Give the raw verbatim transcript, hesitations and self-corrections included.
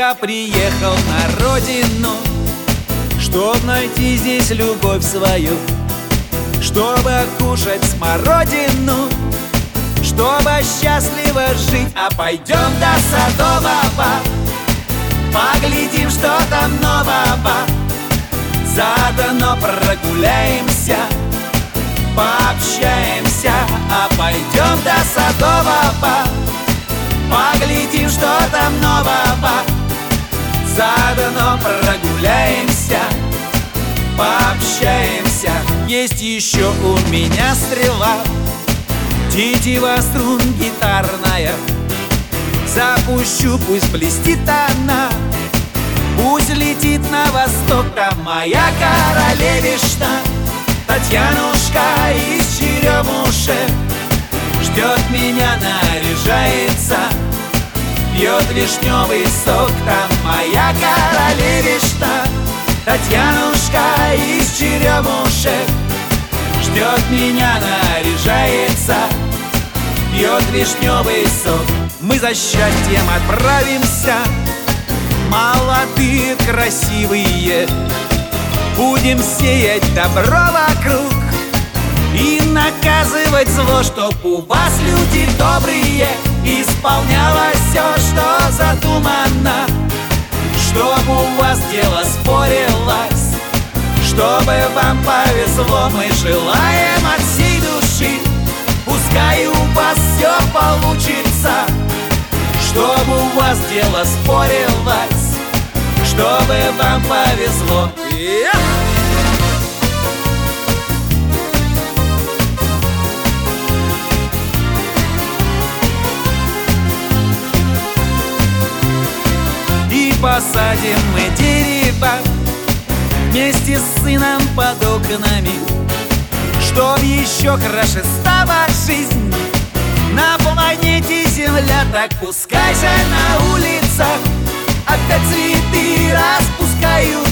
Я приехал на родину, чтоб найти здесь любовь свою, чтобы кушать смородину, чтобы счастливо жить. А пойдем до Садового, поглядим, что там нового. Заодно прогуляемся, пообщаемся. А пойдем до Садового, поглядим, что там нового. Заодно прогуляемся, пообщаемся. Есть еще у меня стрела, тетива струн гитарная. Запущу, пусть блестит она, пусть летит на восток. Там моя королевишна Татьянушка из Черемушек ждет меня, наряжается, пьет вишневый сок. Там моя королевишна Татьянушка из Черемушек ждет меня, наряжается, пьет вишневый сок. Мы за счастьем отправимся, молодые, красивые, будем сеять добро вокруг и наказывать зло, чтоб у вас, люди добрые, исполнялось все, что задумано, чтоб у вас дело спорилось, чтобы вам повезло. Мы желаем от всей души, пускай у вас все получится, чтобы у вас дело спорилось, чтобы вам повезло. Yeah! И посадим мы дерево вместе с сыном под окнами, чтоб еще краше стала жизнь на планете Земля. Так пускай же на улицах опять цветы распускают